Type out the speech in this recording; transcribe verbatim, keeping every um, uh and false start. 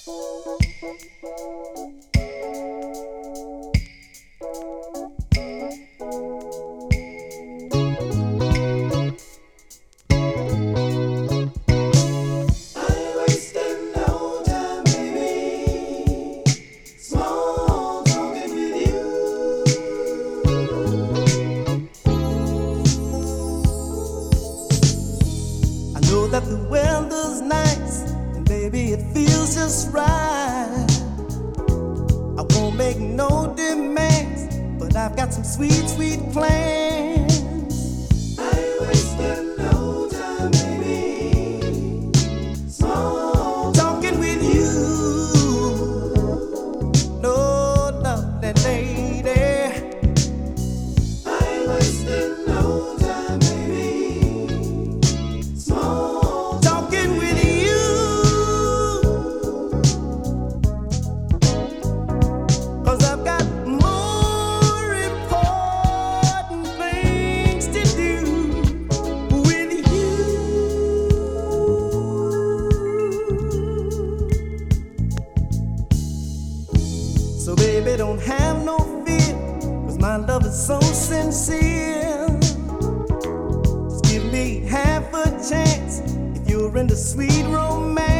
That the weather's nice and baby it feels just right. I won't make no demands, but I've got some sweet, sweet plans. I ain't wasting no time, baby. Small talking with you. No, nothing, lady. I ain't wasting no time, baby. Small So baby, don't have no fear, 'cause my love is so sincere. Just give me half a chance if you're into sweet romance.